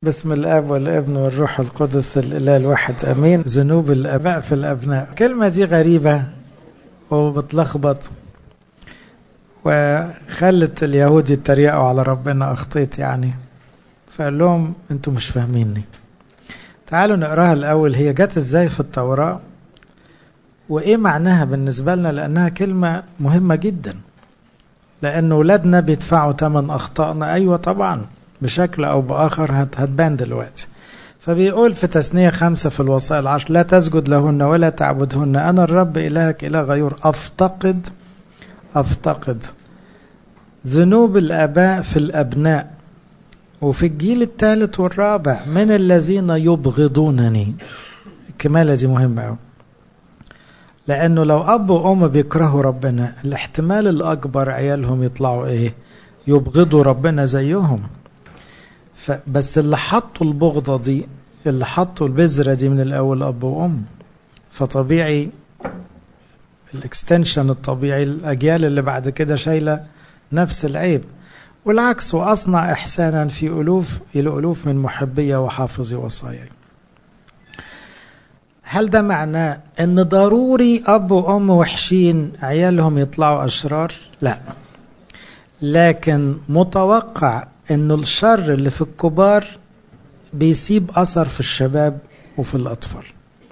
بسم الاب والابن والروح القدس الاله الواحد امين. ذنوب الاباء في الابناء، الكلمه دي غريبه وبتلخبط وخلت اليهود يتريقوا على ربنا. اخطيت يعني، فقال لهم انتوا مش فاهميني. تعالوا نقراها الاول، هي جت ازاي في التوراه وايه معناها بالنسبه لنا، لانها كلمه مهمه جدا، لان ولادنا بيدفعوا ثمن اخطائنا. ايوه طبعا بشكل أو بآخر هتبان دلوقتي. فبيقول في تثنية 5 في الوصايا 10: لا تسجد لهن ولا تعبدهن، أنا الرب إلهك إله غيور. أفتقد ذنوب الآباء في الأبناء وفي الجيل الثالث والرابع من الذين يبغضونني. الكمالة دي مهمة أوي، لأنه لو أب وأم بيكرهوا ربنا، الاحتمال الأكبر عيالهم يطلعوا إيه؟ يبغضوا ربنا زيهم. بس اللي حطوا البغضة دي، اللي حطوا البذرة دي من الأول أب وأم، فطبيعي الاكستنشن الطبيعي الأجيال اللي بعد كده شايلة نفس العيب. والعكس، وأصنع إحسانا في الألوف من محبية وحافظي وصاياي. هل ده معناه أن ضروري أب وأم وحشين عيالهم يطلعوا أشرار؟ لا، لكن متوقع أنه الشر اللي في الكبار بيسيب أثر في الشباب وفي الأطفال،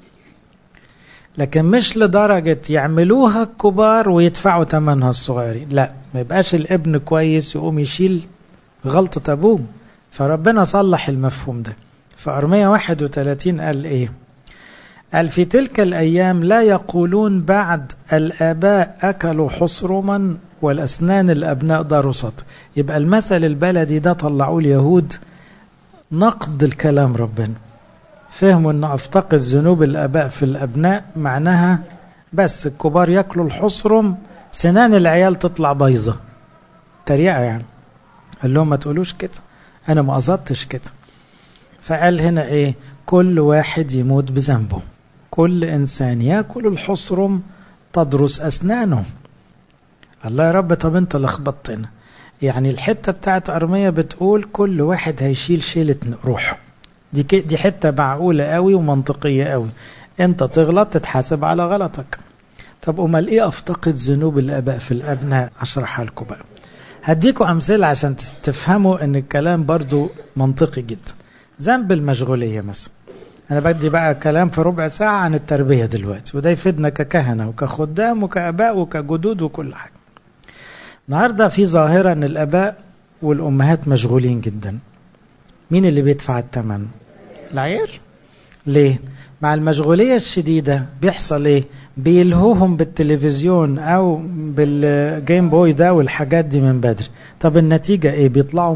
لكن مش لدرجة يعملوها الكبار ويدفعوا ثمنها الصغيرين. لا، ما يبقاش الابن كويس يقوم يشيل غلطة أبوه. فربنا صلح المفهوم ده. فأرمية 31 قال إيه؟ قال: في تلك الأيام لا يقولون بعد الآباء أكلوا حصرما والأسنان الأبناء ضرست. يبقى المثل البلدي ده طلعوه اليهود نقد الكلام ربنا. فهموا أن أفتقد ذنوب الآباء في الأبناء معناها بس الكبار يأكلوا الحصرم، سنان العيال تطلع بيضة. تريقة يعني. قال لهم ما تقولوش كده، أنا ما قصدتش كده. فقال هنا إيه؟ كل واحد يموت بذنبه، كل إنسان يأكل الحصرم تضرس أسنانه. الله يا رب، طب أنت لخبطتنا. يعني الحتة بتاعت أرمية بتقول كل واحد هيشيل شيلة روحه. دي حتة معقولة قوي ومنطقية قوي. أنت تغلط تتحاسب على غلطك. طب أمال إيه أفتقد ذنوب الآباء في الأبناء؟ أشرحها لكم بقى. هديكم أمثلة عشان تفهموا أن الكلام برضو منطقي جدا. ذنب المشغولية مثلا. أنا بدي بقى كلام في ربع ساعة عن التربية دلوقتي، وده يفيدنا ككهنة وكخدام وكأباء وكجدود وكل حاجة. النهاردة في ظاهرة أن الآباء والأمهات مشغولين جدا. مين اللي بيدفع الثمن؟ العيال. ليه؟ مع المشغولية الشديدة بيحصل إيه؟ بيلهوهم بالتلفزيون أو بالجيم بوي ده والحاجات دي من بدري. طب النتيجة إيه؟ بيطلعوا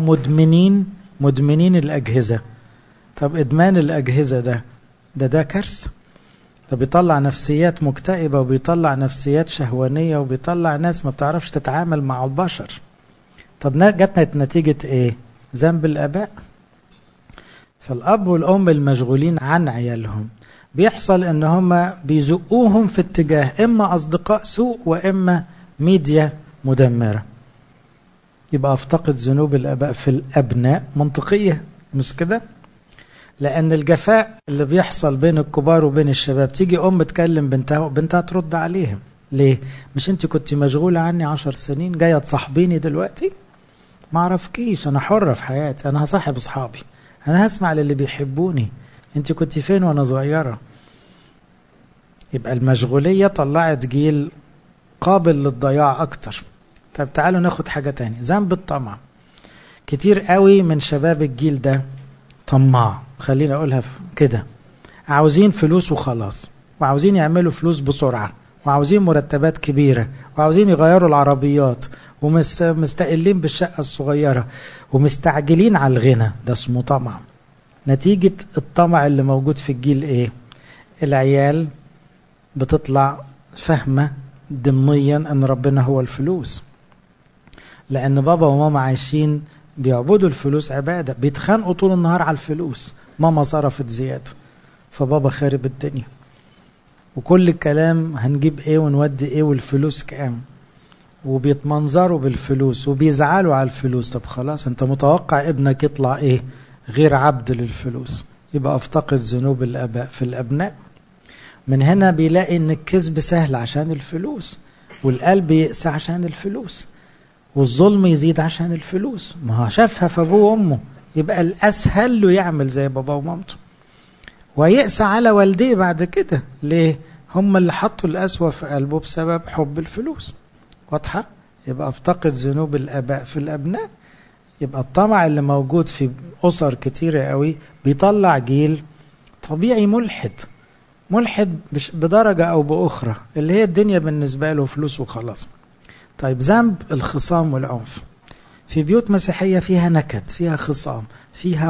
مدمنين الأجهزة. طب إدمان الأجهزة ده كارثة. ده بيطلع نفسيات مكتئبة، وبيطلع نفسيات شهوانية، وبيطلع ناس ما بتعرفش تتعامل مع البشر. طب جاتنا نتيجة إيه؟ ذنب الآباء. فالأب والأم المشغولين عن عيالهم بيحصل إن هم بيزقوهم في اتجاه إما أصدقاء سوء وإما ميديا مدمرة. يبقى أفتقد ذنوب الآباء في الأبناء منطقية، مش كده؟ لأن الجفاء اللي بيحصل بين الكبار وبين الشباب، تيجي أم تكلم بنتها ترد عليهم. ليه؟ مش أنت كنت مشغولة عني 10 سنين جاية تصاحبيني دلوقتي؟ ما عرفكيش، أنا حرة في حياتي، أنا هصاحب أصحابي، أنا هسمع للي بيحبوني. أنت كنت فين وأنا صغيرة؟ يبقى المشغولية طلعت جيل قابل للضياع أكتر. طب تعالوا ناخد حاجة تاني. ذنب الطمع. كتير قوي من شباب الجيل ده طماع، خلينا أقولها كده، عاوزين فلوس وخلاص، وعاوزين يعملوا فلوس بسرعة، وعاوزين مرتبات كبيرة، وعاوزين يغيروا العربيات، ومستقلين بالشقة الصغيرة، ومستعجلين على الغنى. ده اسمه طمع. نتيجة الطمع اللي موجود في الجيل ايه؟ العيال بتطلع فهمة ضمنيا ان ربنا هو الفلوس، لان بابا وماما عايشين بيعبدوا الفلوس عبادة، بيتخانقوا طول النهار على الفلوس. ماما صرفت زيادة فبابا خارب الدنيا، وكل الكلام هنجيب ايه ونودي ايه والفلوس كام، وبيتمنظروا بالفلوس وبيزعلوا على الفلوس. طب خلاص، انت متوقع ابنك يطلع ايه؟ غير عبد للفلوس، يبقى افتقد ذنوب الآباء في الأبناء. من هنا بيلاقي ان الكذب سهل عشان الفلوس، والقلب يقسى عشان الفلوس، والظلم يزيد عشان الفلوس. ما هو شافها في ابوه وامه، يبقى الاسهل له يعمل زي بابا ومامته، ويقسى على والديه بعد كده. ليه؟ هم اللي حطوا القسوة في قلبه بسبب حب الفلوس. واضحة؟ يبقى افتقد ذنوب الآباء في الأبناء. يبقى الطمع اللي موجود في أسر كتيرة قوي بيطلع جيل طبيعي ملحد بدرجة أو بأخرى، اللي هي الدنيا بالنسبة له فلوس وخلاص. طيب ذنب الخصام والعنف في بيوت مسيحية فيها نكد، فيها خصام، فيها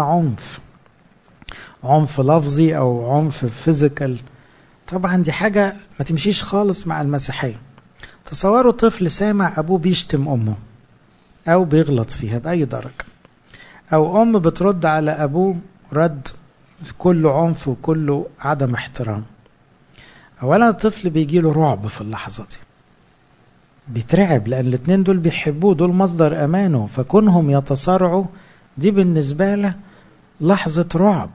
عنف لفظي أو عنف فيزيكال. طبعا دي حاجة ما تمشيش خالص مع المسيحية. تصوروا طفل سامع أبوه بيشتم أمه أو بيغلط فيها بأي درجة، أو أم بترد على أبوه رد كله عنف وكله عدم احترام. أولا الطفل بيجيله رعب في اللحظة دي، بيترعب، لأن الاتنين دول بيحبوه، دول مصدر أمانه، فكونهم يتصارعوا دي بالنسبة له لحظة رعب،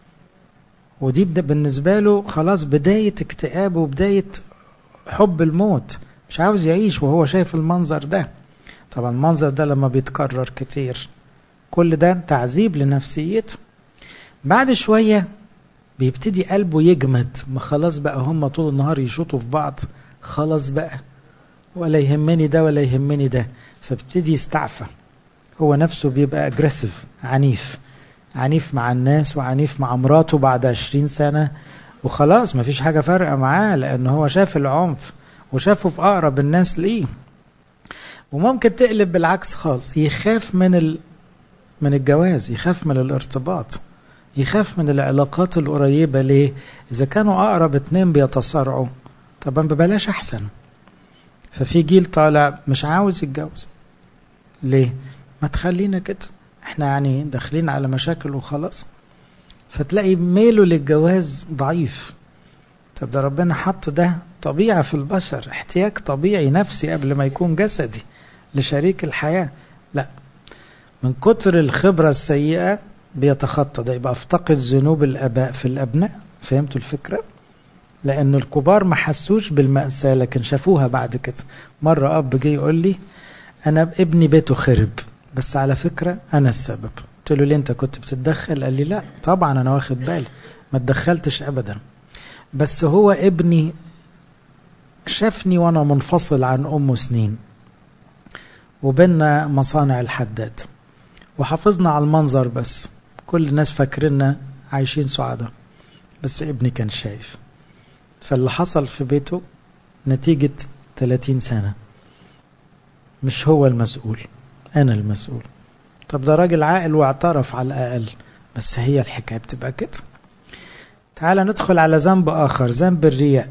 ودي بالنسبة له خلاص بداية اكتئاب وبداية حب الموت، مش عاوز يعيش وهو شايف المنظر ده. طبعا المنظر ده لما بيتكرر كتير كل ده تعذيب لنفسيته. بعد شوية بيبتدي قلبه يجمد، ما خلاص بقى هم طول النهار يشوطوا في بعض، خلاص بقى ولا يهمني ده ولا يهمني ده، فبتدي يستعفى. هو نفسه بيبقى اجريسيف، عنيف مع الناس وعنيف مع مراته بعد 20 سنة، وخلاص ما فيش حاجة فارقة معاه، لأن هو شاف العنف وشافه في أقرب الناس ليه. وممكن تقلب بالعكس خالص، يخاف من الجواز، يخاف من الارتباط، يخاف من العلاقات القريبة. ليه؟ إذا كانوا أقرب اتنين بيتصارعوا، طبعا ببلاش أحسن. ففي جيل طالع مش عاوز يتجوز. ليه؟ ما تخلينا كده، احنا يعني داخلين على مشاكل وخلاص. فتلاقي ميله للجواز ضعيف. طب ده ربنا حط ده طبيعة في البشر، احتياج طبيعي نفسي قبل ما يكون جسدي لشريك الحياة. لا، من كتر الخبرة السيئة بيتخطى ده. يبقى افتقد ذنوب الآباء في الأبناء. فهمتوا الفكرة؟ لأن الكبار ما حسوش بالمأساة لكن شافوها بعد كده. مرة أب جاي يقول لي أنا ابني بيته خرب، بس على فكرة أنا السبب. قلت له ليه أنت كنت بتتدخل؟ قال لي لا طبعا أنا واخد بالي، ما تدخلتش أبدا، بس هو ابني شافني وأنا منفصل عن أمه سنين، وبيننا مصانع الحداد، وحافظنا على المنظر، بس كل الناس فاكريننا عايشين سعادة، بس ابني كان شايف. فاللي حصل في بيته نتيجة 30 سنة مش هو المسؤول، أنا المسؤول. طب ده راجل عاقل واعترف على الأقل، بس هي الحكاية بتبقى كده. تعال ندخل على ذنب آخر، ذنب الرياء.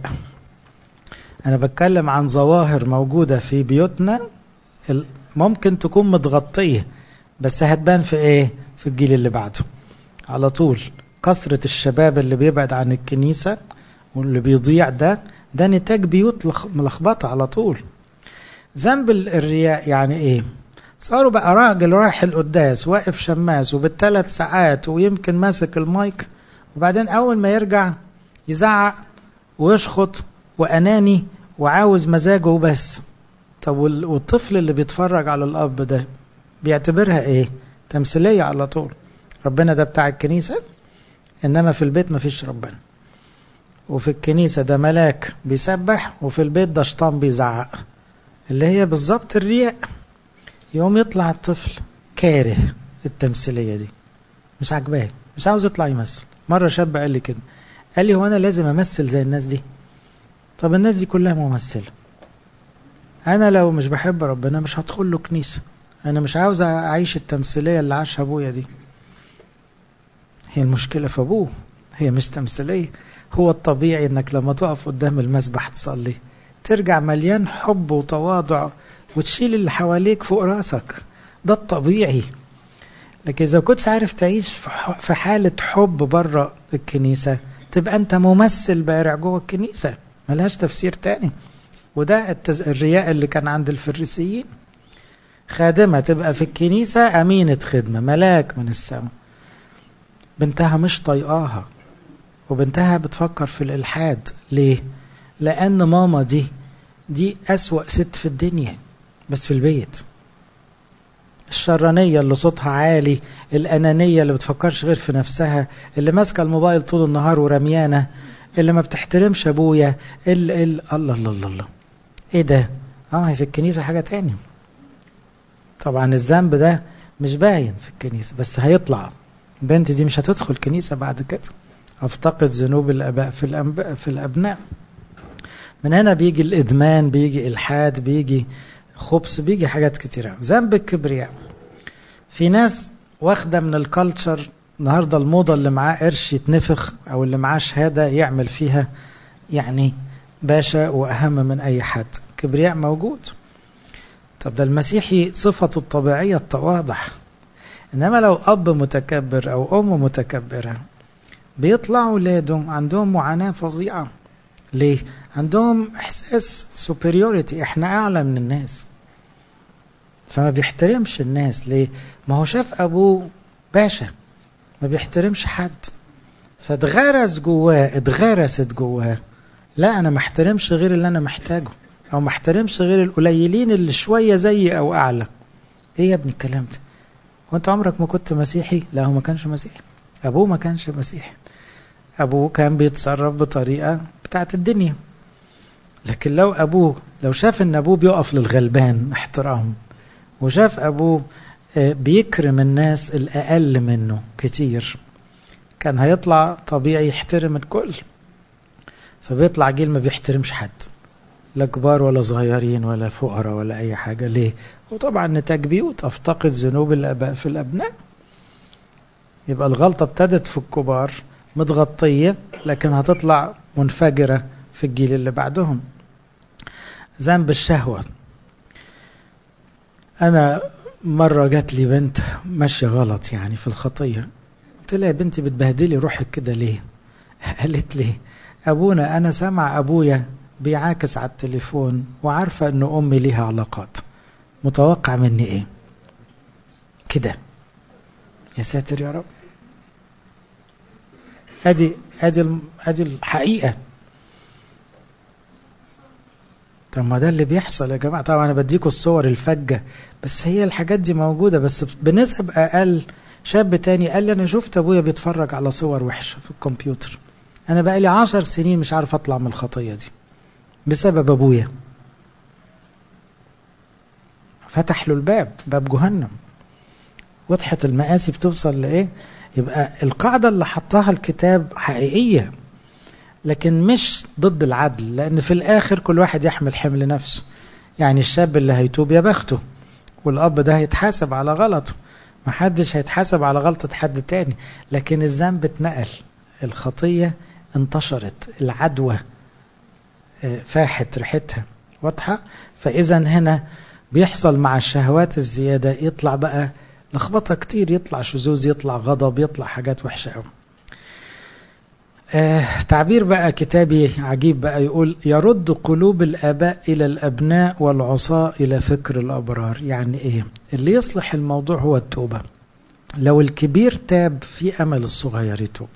أنا بتكلم عن ظواهر موجودة في بيوتنا ممكن تكون متغطية، بس هتبان في إيه؟ في الجيل اللي بعده على طول. كثرة الشباب اللي بيبعد عن الكنيسة واللي بيضيع ده نتاج بيوت ملخبطة على طول. ذنب الرياء يعني إيه؟ صاروا بقى راجل رايح القداس واقف شماس وبال3 ساعات ويمكن ماسك المايك، وبعدين أول ما يرجع يزعق ويشخط وأناني وعاوز مزاجه بس. طب والطفل اللي بيتفرج على الأب ده بيعتبرها إيه؟ تمثيلية على طول. ربنا ده بتاع الكنيسة، إنما في البيت ما فيش ربنا. وفي الكنيسة ده ملاك بيسبح، وفي البيت ده شيطان بيزعق، اللي هي بالظبط الرياء. يوم يطلع الطفل كاره التمثيلية دي، مش عجباه، مش عاوز يطلع يمثل. مرة شاب قال لي كده، قال لي هو أنا لازم أمثل زي الناس دي؟ طب الناس دي كلها ممثلة، أنا لو مش بحب ربنا مش هدخل له كنيسة، أنا مش عاوز أعيش التمثيلية اللي عاشها أبويا دي. هي المشكلة في أبوه، هي مش تمثيلية. هو الطبيعي إنك لما تقف قدام المسبح تصلي ترجع مليان حب وتواضع وتشيل اللي حواليك فوق راسك، ده الطبيعي. لكن إذا كنتش عارف تعيش في حالة حب برا الكنيسة تبقى أنت ممثل بارع جوه الكنيسة، ملهاش تفسير تاني. وده الرياء اللي كان عند الفريسيين. خادمة تبقى في الكنيسة أمينة خدمة، ملاك من السماء، بنتها مش طايقاها، وبنتها بتفكر في الإلحاد. ليه؟ لأن ماما دي أسوأ ست في الدنيا، بس في البيت. الشرانية اللي صوتها عالي، الأنانية اللي بتفكرش غير في نفسها، اللي ماسكة الموبايل طول النهار ورميانة، اللي ما بتحترمش أبويا، الله الله الله الله. إيه ده؟ هي في الكنيسة حاجة تاني. طبعا الذنب ده مش باين في الكنيسة، بس هيطلع. البنت دي مش هتدخل كنيسة بعد كده. افتقد ذنوب الآباء في الأبناء. من هنا بيجي الإدمان، بيجي إلحاد، بيجي خبث، بيجي حاجات كتيرة. ذنب الكبرياء. في ناس واخدة من الكالتشر النهاردة الموضة اللي معاه قرش يتنفخ، أو اللي معاه شهادة يعمل فيها يعني باشا وأهم من أي حد. كبرياء موجود. طب ده المسيحي صفته الطبيعية التواضع. إنما لو أب متكبر أو أم متكبرة، بيطلعوا ولاده عندهم معاناة فظيعة. ليه؟ عندهم إحساس superiority، إحنا أعلى من الناس، فما بيحترمش الناس. ليه؟ ما هو شاف أبوه باشا، ما بيحترمش حد، فاتغرست جواه لا أنا ما احترمش غير اللي أنا محتاجه، أو ما احترمش غير القليلين اللي شوية زيي أو أعلى. إيه يا ابن الكلام ده؟ وانت عمرك ما كنت مسيحي؟ لا، هو ما كانش مسيحي، أبوه ما كانش مسيحي، أبوه كان بيتصرف بطريقة بتاعت الدنيا. لكن لو شاف ان أبوه بيقف للغلبان احترام، وشاف أبوه بيكرم الناس الأقل منه كتير، كان هيطلع طبيعي يحترم الكل. فبيطلع جيل ما بيحترمش حد، لا كبار ولا صغيرين ولا فقراء ولا أي حاجة. ليه؟ وطبعا نتاج بيوت. أفتقد ذنوب الآباء في الأبناء. يبقى الغلطة ابتدت في الكبار متغطية، لكن هتطلع منفجرة في الجيل اللي بعدهم. ذنب الشهوة. أنا مرة جات لي بنت ماشية غلط يعني في الخطية، قلت لها يا بنتي بتبهدلي روحك كده ليه؟ قالت لي أبونا، أنا سامع أبويا بيعاكس على التليفون وعارفة أن أمي ليها علاقات، متوقع مني إيه كده؟ يا ساتر يا رب. ادي الحقيقة. طب ما ده اللي بيحصل يا جماعة. طبعا انا بديكوا الصور الفجة، بس هي الحاجات دي موجودة بس بنسب اقل. شاب تاني قال لي انا شفت ابويا بيتفرج على صور وحشة في الكمبيوتر، انا بقى لي 10 سنين مش عارف اطلع من الخطية دي بسبب ابويا. فتح له باب جهنم. وضحت المقاسي بتوصل لايه؟ يبقى القاعدة اللي حطها الكتاب حقيقية، لكن مش ضد العدل، لأن في الآخر كل واحد يحمل حمل نفسه. يعني الشاب اللي هيتوب يا بخته، والأب ده هيتحاسب على غلطه، محدش هيتحاسب على غلطة حد تاني. لكن الذنب اتنقل، الخطية انتشرت، العدوى فاحت ريحتها واضحة. فإذا هنا بيحصل مع الشهوات الزيادة يطلع بقى لخبطة كتير، يطلع شذوذ، يطلع غضب، يطلع حاجات وحشة قوي. تعبير بقى كتابي عجيب بقى، يقول يرد قلوب الآباء إلى الأبناء والعصاة إلى فكر الأبرار. يعني إيه؟ اللي يصلح الموضوع هو التوبة. لو الكبير تاب في أمل الصغير يتوب.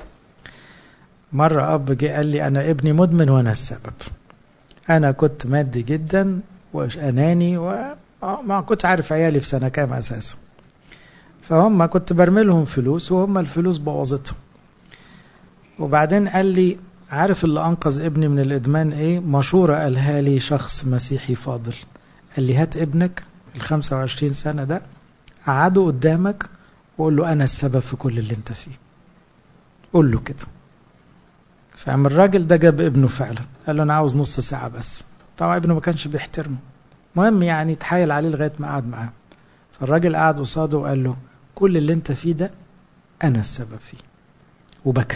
مرة أب جه قال لي أنا ابني مدمن وأنا السبب. أنا كنت مادي جدا وأناني وما كنت عارف عيالي في سنة كام أساسا، فهم كنت برملهم فلوس وهم الفلوس بوظتهم. وبعدين قال لي عارف اللي أنقذ ابني من الإدمان إيه؟ مشورة قالها لي شخص مسيحي فاضل. قال لي هات ابنك 25 سنة ده، قعده قدامك وقول له أنا السبب في كل اللي انت فيه. قول له كده. فعم الراجل ده جاب ابنه فعلا، قال له أنا عاوز نص ساعة بس. طبعا ابنه ما كانش بيحترمه، مهم يعني تحايل عليه لغاية ما قعد معاه. فالراجل قعد قصاده وقال له كل اللي انت فيه ده أنا السبب فيه، وبكى.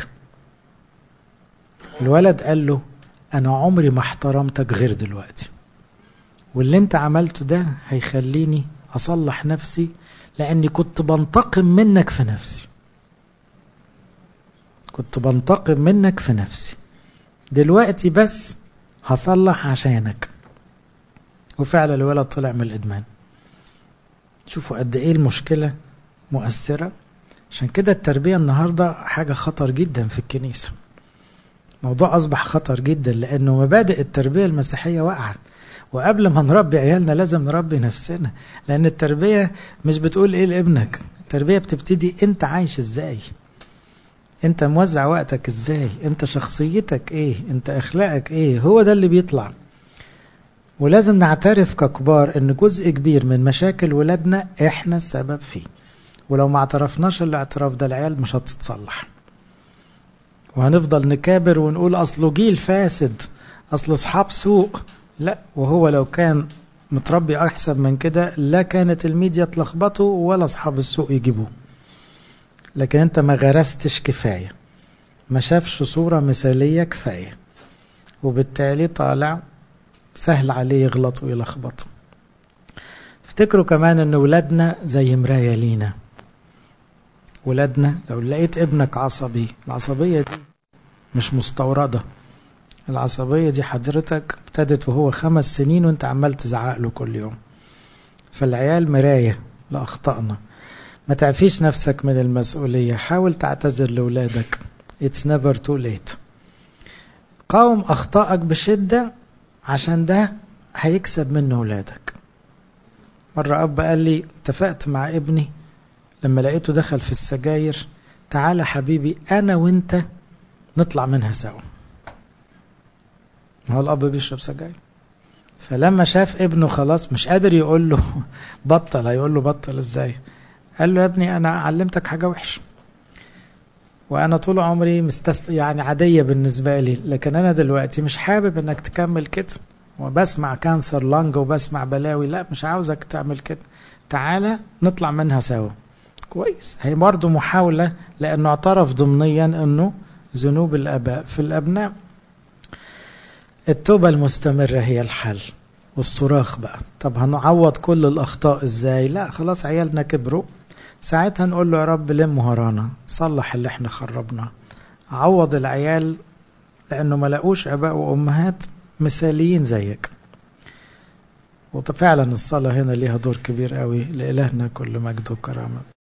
الولد قال له أنا عمري ما احترمتك غير دلوقتي، واللي انت عملته ده هيخليني أصلح نفسي، لأني كنت بنتقم منك في نفسي، كنت بنتقم منك في نفسي، دلوقتي بس هصلح عشانك. وفعلا الولد طلع من الإدمان. شوفوا قد إيه المشكلة مؤثرة. عشان كده التربية النهاردة حاجة خطر جدا في الكنيسة. موضوع أصبح خطر جدا لأنه مبادئ التربية المسيحية وقعت. وقبل ما نربي عيالنا لازم نربي نفسنا، لأن التربية مش بتقول إيه لابنك، التربية بتبتدي أنت عايش إزاي، أنت موزع وقتك إزاي، أنت شخصيتك إيه، أنت أخلاقك إيه، هو ده اللي بيطلع. ولازم نعترف ككبار أن جزء كبير من مشاكل ولادنا إحنا السبب فيه، ولو ما اعترفناش الاعتراف ده العيال مش هتتصلح، وهنفضل نكابر ونقول أصله جيل فاسد، أصل أصحاب سوء. لا، وهو لو كان متربي أحسن من كده لا كانت الميديا تلخبطه ولا أصحاب السوء يجيبوه. لكن أنت ما غرستش كفاية، ما شافش صورة مثالية كفاية، وبالتالي طالع سهل عليه يغلط ويلخبط. افتكروا كمان أن ولادنا زي مراية لينا. ولادنا لو لقيت ابنك عصبي، العصبية دي مش مستوردة، العصبية دي حضرتك ابتدت وهو 5 سنين وانت عمال تزعق له كل يوم. فالعيال مراية لأخطائنا. ما تعفيش نفسك من المسؤولية، حاول تعتذر لولادك. It's never too late. قاوم أخطائك بشدة عشان ده هيكسب منه ولادك. مرة أب قال لي اتفقت مع ابني لما لقيته دخل في السجاير، تعالى حبيبي أنا وانت نطلع منها سوا. هو الأب بيشرب سجاير، فلما شاف ابنه خلاص مش قادر يقول له بطل، هيقول له بطل ازاي؟ قال له يا ابني أنا علمتك حاجة وحشة، وأنا طول عمري يعني عادية بالنسبة لي، لكن أنا دلوقتي مش حابب أنك تكمل كده، وبسمع كانسر لانج وبسمع بلاوي، لا مش عاوزك تعمل كده، تعالى نطلع منها سوا. كويس، هي برضه محاولة، لأنه اعترف ضمنيا أنه ذنوب الآباء في الأبناء. التوبة المستمرة هي الحل، والصراخ بقى. طب هنعوض كل الأخطاء إزاي؟ لا خلاص عيالنا كبروا، ساعتها نقول له يا رب لم ورانا، صلح اللي احنا خربناه، عوض العيال، لأنه ما لقوش أباء وأمهات مثاليين زيك. وفعلا الصلاة هنا ليها دور كبير قوي. لإلهنا كل مجد وكرامة.